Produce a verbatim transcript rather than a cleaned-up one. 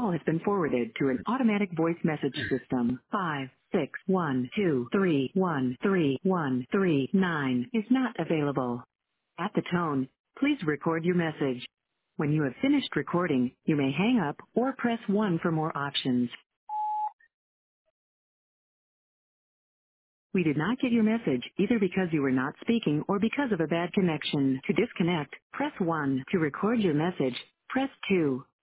call has been forwarded to an automatic voice message system. Five six one two three one three one three nine is not available. At the tone, please record your message. When you have finished recording, you may hang up or press one for more options. We did not get your message either because you were not speaking or because of a bad connection. To disconnect, press one. To record your message, press two.